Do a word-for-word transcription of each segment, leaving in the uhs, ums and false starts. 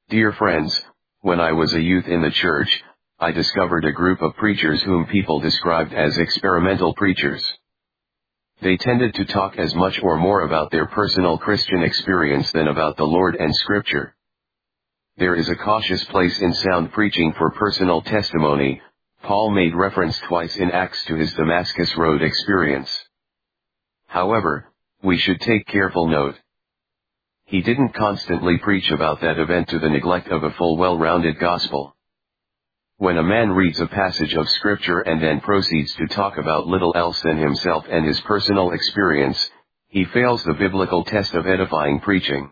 Dear friends, when I was a youth in the church, I discovered a group of preachers whom people described as experimental preachers. They tended to talk as much or more about their personal Christian experience than about the Lord and Scripture. There is a cautious place in sound preaching for personal testimony. Paul made reference twice in Acts to his Damascus Road experience. However, we should take careful note. He didn't constantly preach about that event to the neglect of a full well-rounded gospel. When a man reads a passage of Scripture and then proceeds to talk about little else than himself and his personal experience, he fails the biblical test of edifying preaching.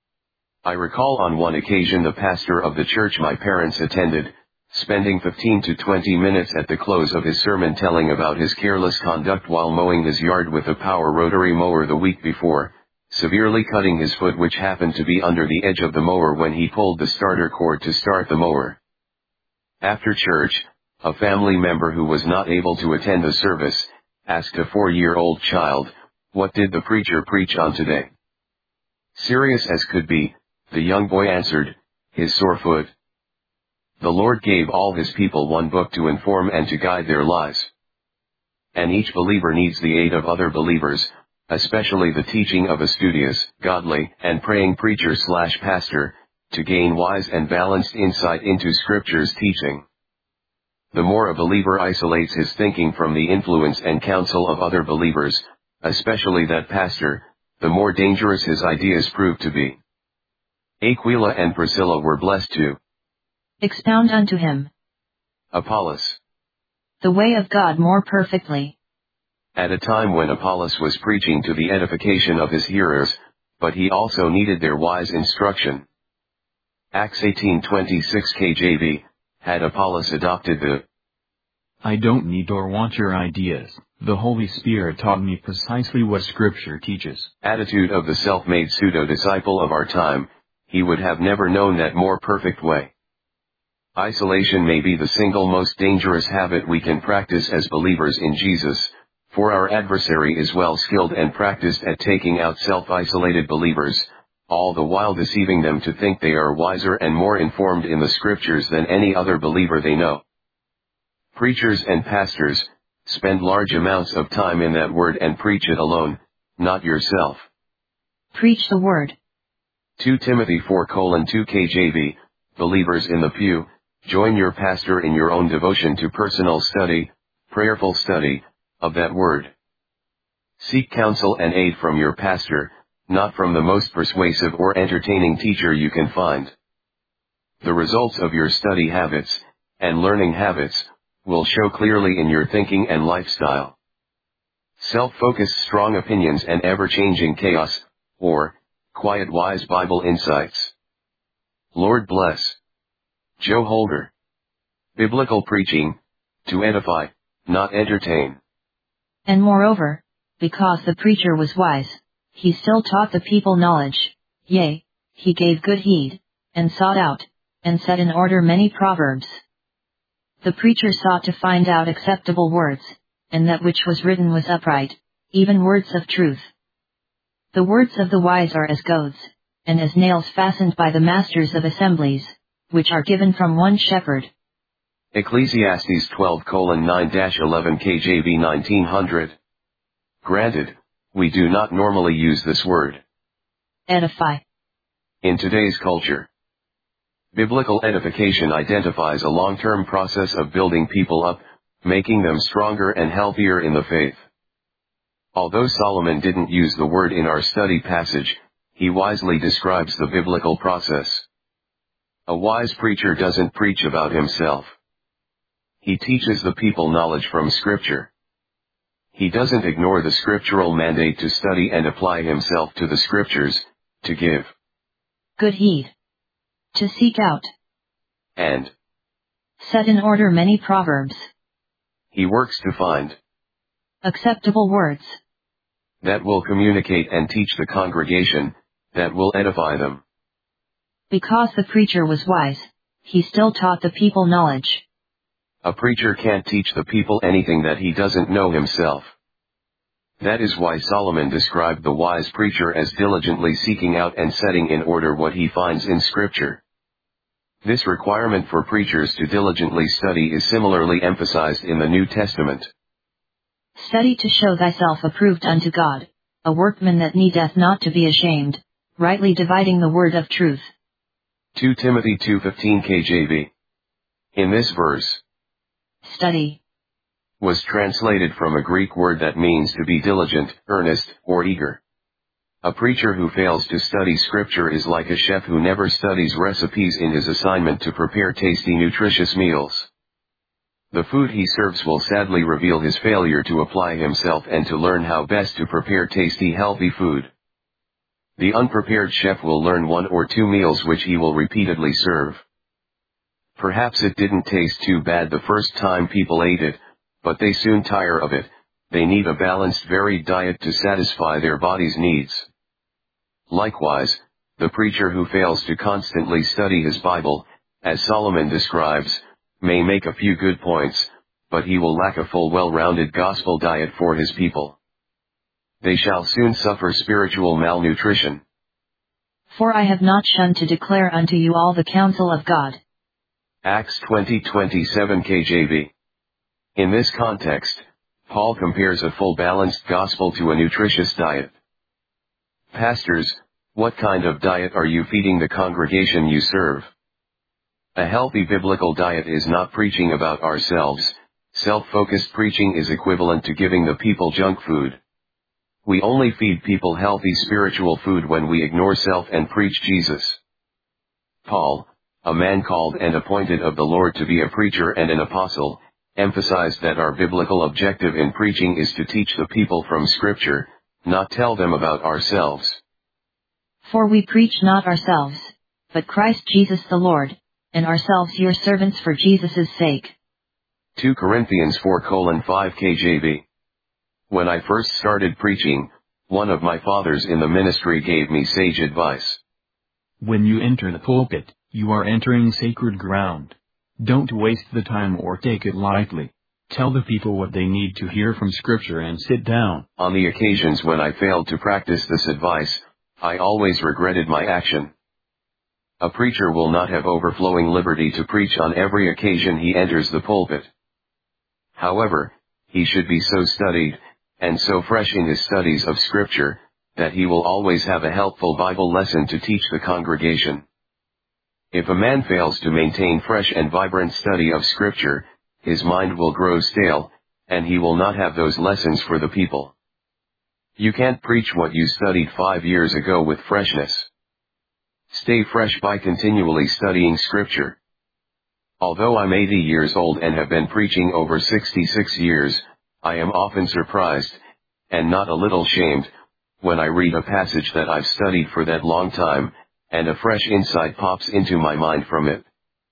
I recall on one occasion the pastor of the church my parents attended, spending fifteen to twenty minutes at the close of his sermon telling about his careless conduct while mowing his yard with a power rotary mower the week before, severely cutting his foot which happened to be under the edge of the mower when he pulled the starter cord to start the mower. After church, a family member who was not able to attend the service, asked a four-year-old child, "What did the preacher preach on today?" Serious as could be, the young boy answered, "His sore foot." The Lord gave all his people one book to inform and to guide their lives. And each believer needs the aid of other believers, especially the teaching of a studious, godly, and praying preacher slash pastor, to gain wise and balanced insight into Scripture's teaching. The more a believer isolates his thinking from the influence and counsel of other believers, especially that pastor, the more dangerous his ideas prove to be. Aquila and Priscilla were blessed to expound unto him Apollos the way of God more perfectly, at a time when Apollos was preaching to the edification of his hearers, but he also needed their wise instruction. Acts eighteen twenty-six K J V, had Apollos adopted the "I don't need or want your ideas, the Holy Spirit taught me precisely what Scripture teaches" attitude of the self-made pseudo-disciple of our time, he would have never known that more perfect way. Isolation may be the single most dangerous habit we can practice as believers in Jesus, for our adversary is well skilled and practiced at taking out self-isolated believers, all the while deceiving them to think they are wiser and more informed in the Scriptures than any other believer they know. Preachers and pastors, spend large amounts of time in that word and preach it alone, not yourself. Preach the word. Second Timothy four colon two K J V, believers in the pew, join your pastor in your own devotion to personal study, prayerful study, of that word. Seek counsel and aid from your pastor, not from the most persuasive or entertaining teacher you can find. The results of your study habits, and learning habits, will show clearly in your thinking and lifestyle. Self-focused strong opinions and ever-changing chaos, or, quiet wise Bible insights. Lord bless. Joe Holder. Biblical preaching, to edify, not entertain. And moreover, because the preacher was wise, he still taught the people knowledge, yea, he gave good heed, and sought out, and set in order many proverbs. The preacher sought to find out acceptable words, and that which was written was upright, even words of truth. The words of the wise are as goads, and as nails fastened by the masters of assemblies, which are given from one shepherd. Ecclesiastes twelve colon nine eleven K J V nineteen hundred. Granted, we do not normally use this word. Edify. In today's culture, biblical edification identifies a long-term process of building people up, making them stronger and healthier in the faith. Although Solomon didn't use the word in our study passage, he wisely describes the biblical process. A wise preacher doesn't preach about himself. He teaches the people knowledge from Scripture. He doesn't ignore the scriptural mandate to study and apply himself to the Scriptures, to give good heed, to seek out, and set in order many proverbs. He works to find acceptable words that will communicate and teach the congregation, that will edify them. Because the preacher was wise, he still taught the people knowledge. A preacher can't teach the people anything that he doesn't know himself. That is why Solomon described the wise preacher as diligently seeking out and setting in order what he finds in Scripture. This requirement for preachers to diligently study is similarly emphasized in the New Testament. Study to show thyself approved unto God, a workman that needeth not to be ashamed, rightly dividing the word of truth. Second Timothy two fifteen K J V. In this verse, study was translated from a Greek word that means to be diligent, earnest, or eager. A preacher who fails to study scripture is like a chef who never studies recipes in his assignment to prepare tasty, nutritious meals. The food he serves will sadly reveal his failure to apply himself and to learn how best to prepare tasty, healthy food. The unprepared chef will learn one or two meals which he will repeatedly serve. Perhaps it didn't taste too bad the first time people ate it, but they soon tire of it. They need a balanced, varied diet to satisfy their body's needs. Likewise, the preacher who fails to constantly study his Bible, as Solomon describes, may make a few good points, but he will lack a full, well-rounded gospel diet for his people. They shall soon suffer spiritual malnutrition. For I have not shunned to declare unto you all the counsel of God. Acts twenty twenty-seven K J V. In this context, Paul compares a full balanced gospel to a nutritious diet. Pastors, what kind of diet are you feeding the congregation you serve? A healthy biblical diet is not preaching about ourselves. Self-focused preaching is equivalent to giving the people junk food. We only feed people healthy spiritual food when we ignore self and preach Jesus. Paul, a man called and appointed of the Lord to be a preacher and an apostle, emphasized that our biblical objective in preaching is to teach the people from Scripture, not tell them about ourselves. For we preach not ourselves, but Christ Jesus the Lord, and ourselves your servants for Jesus' sake. Second Corinthians four five K J V. When I first started preaching, one of my fathers in the ministry gave me sage advice. When you enter the pulpit, you are entering sacred ground. Don't waste the time or take it lightly. Tell the people what they need to hear from Scripture and sit down. On the occasions when I failed to practice this advice, I always regretted my action. A preacher will not have overflowing liberty to preach on every occasion he enters the pulpit. However, he should be so studied, and so fresh in his studies of Scripture, that he will always have a helpful Bible lesson to teach the congregation. If a man fails to maintain fresh and vibrant study of Scripture, his mind will grow stale, and he will not have those lessons for the people. You can't preach what you studied five years ago with freshness. Stay fresh by continually studying Scripture. Although I'm eighty years old and have been preaching over sixty-six years, I am often surprised, and not a little shamed, when I read a passage that I've studied for that long time, and a fresh insight pops into my mind from it.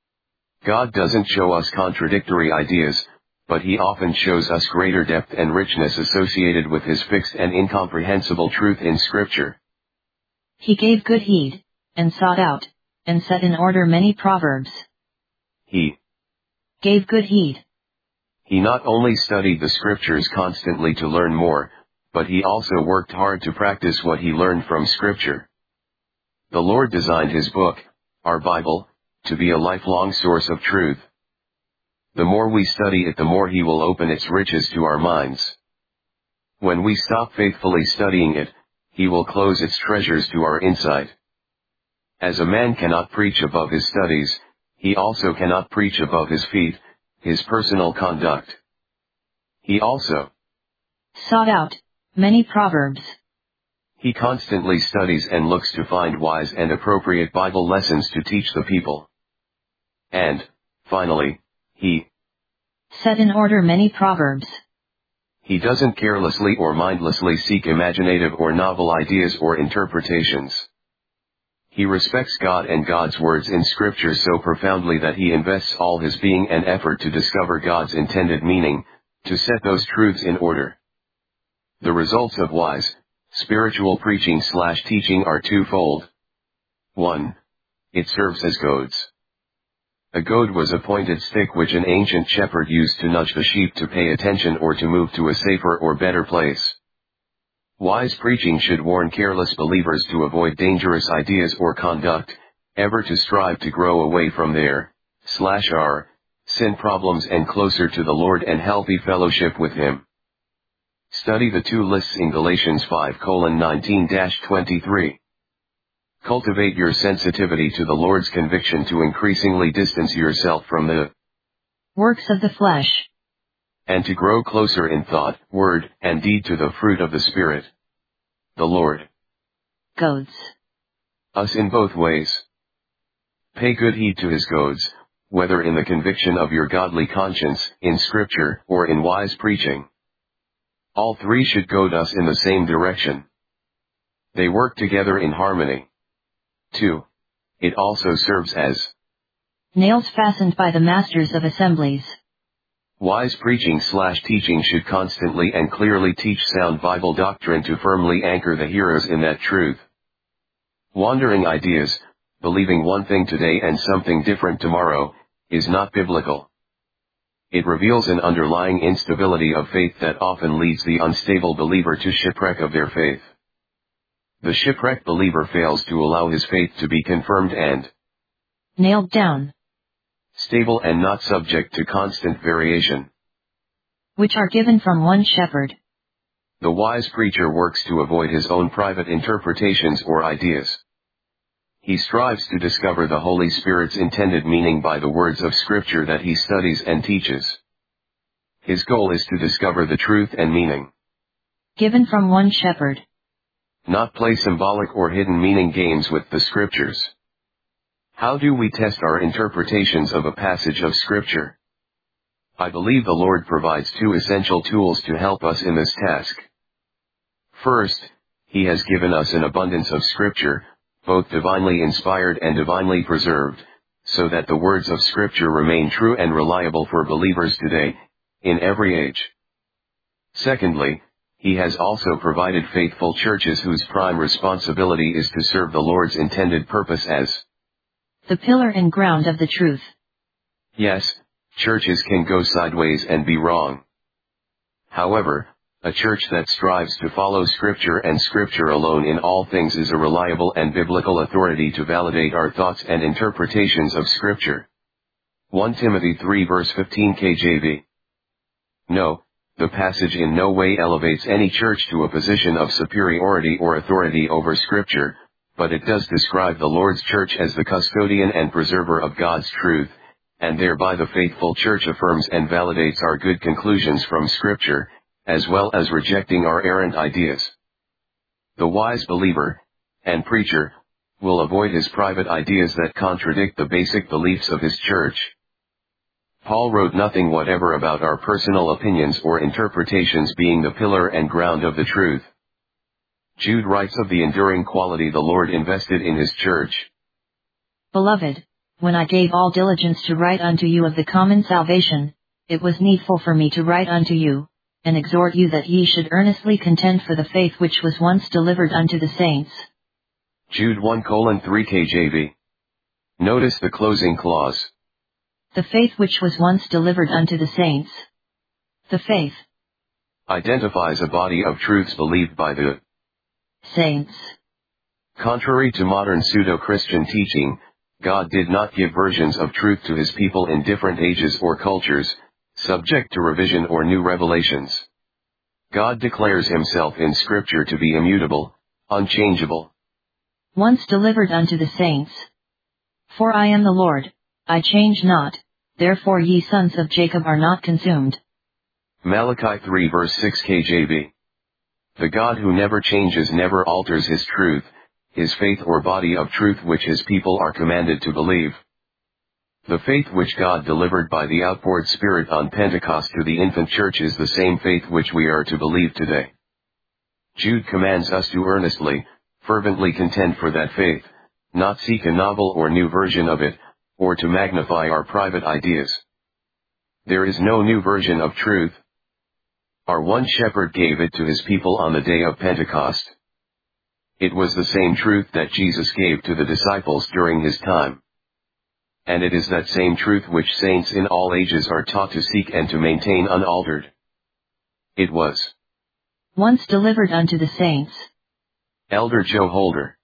God doesn't show us contradictory ideas, but He often shows us greater depth and richness associated with His fixed and incomprehensible truth in Scripture. He gave good heed, and sought out, and set in order many proverbs. He gave good heed. He not only studied the Scriptures constantly to learn more, but he also worked hard to practice what he learned from Scripture. The Lord designed His book, our Bible, to be a lifelong source of truth. The more we study it, the more He will open its riches to our minds. When we stop faithfully studying it, He will close its treasures to our insight. As a man cannot preach above his studies, he also cannot preach above his feet, his personal conduct. He also sought out many proverbs. He constantly studies and looks to find wise and appropriate Bible lessons to teach the people. And, finally, he set in order many proverbs. He doesn't carelessly or mindlessly seek imaginative or novel ideas or interpretations. He respects God and God's words in Scripture so profoundly that he invests all his being and effort to discover God's intended meaning, to set those truths in order. The results of wise, spiritual preaching slash teaching are twofold. one. It serves as goads. A goad was a pointed stick which an ancient shepherd used to nudge the sheep to pay attention or to move to a safer or better place. Wise preaching should warn careless believers to avoid dangerous ideas or conduct, ever to strive to grow away from their, slash our, sin problems and closer to the Lord and healthy fellowship with Him. Study the two lists in Galatians five nineteen to twenty-three. Cultivate your sensitivity to the Lord's conviction to increasingly distance yourself from the works of the flesh, and to grow closer in thought, word, and deed to the fruit of the Spirit. The Lord goads us in both ways. Pay good heed to His goads, whether in the conviction of your godly conscience, in Scripture, or in wise preaching. All three should goad us in the same direction. They work together in harmony. two. It also serves as nails fastened by the masters of assemblies. Wise preaching slash teaching should constantly and clearly teach sound Bible doctrine to firmly anchor the hearers in that truth. Wandering ideas, believing one thing today and something different tomorrow, is not biblical. It reveals an underlying instability of faith that often leads the unstable believer to shipwreck of their faith. The shipwrecked believer fails to allow his faith to be confirmed and nailed down, stable and not subject to constant variation, which are given from one shepherd. The wise preacher works to avoid his own private interpretations or ideas. He strives to discover the Holy Spirit's intended meaning by the words of Scripture that he studies and teaches. His goal is to discover the truth and meaning given from one shepherd, not play symbolic or hidden meaning games with the Scriptures. How do we test our interpretations of a passage of Scripture? I believe the Lord provides two essential tools to help us in this task. First, He has given us an abundance of Scripture, both divinely inspired and divinely preserved, so that the words of Scripture remain true and reliable for believers today, in every age. Secondly, He has also provided faithful churches whose prime responsibility is to serve the Lord's intended purpose as the pillar and ground of the truth. Yes, churches can go sideways and be wrong. However, a church that strives to follow Scripture and Scripture alone in all things is a reliable and biblical authority to validate our thoughts and interpretations of Scripture. First Timothy three verse fifteen K J V. No, the passage in no way elevates any church to a position of superiority or authority over Scripture, but it does describe the Lord's church as the custodian and preserver of God's truth, and thereby the faithful church affirms and validates our good conclusions from Scripture, as well as rejecting our errant ideas. The wise believer, and preacher, will avoid his private ideas that contradict the basic beliefs of his church. Paul wrote nothing whatever about our personal opinions or interpretations being the pillar and ground of the truth. Jude writes of the enduring quality the Lord invested in His church. Beloved, when I gave all diligence to write unto you of the common salvation, it was needful for me to write unto you, and exhort you that ye should earnestly contend for the faith which was once delivered unto the saints. Jude one colon three K J V. Notice the closing clause. The faith which was once delivered unto the saints. The faith identifies a body of truths believed by the saints. Contrary to modern pseudo-Christian teaching, God did not give versions of truth to His people in different ages or cultures, subject to revision or new revelations. God declares Himself in Scripture to be immutable, unchangeable. Once delivered unto the saints. For I am the Lord, I change not, therefore ye sons of Jacob are not consumed. Malachi three verse six K J V. The God who never changes never alters His truth, His faith or body of truth which His people are commanded to believe. The faith which God delivered by the outpoured Spirit on Pentecost to the infant church is the same faith which we are to believe today. Jude commands us to earnestly, fervently contend for that faith, not seek a novel or new version of it, or to magnify our private ideas. There is no new version of truth. Our one shepherd gave it to His people on the day of Pentecost. It was the same truth that Jesus gave to the disciples during His time. And it is that same truth which saints in all ages are taught to seek and to maintain unaltered. It was once delivered unto the saints. Elder Joe Holder.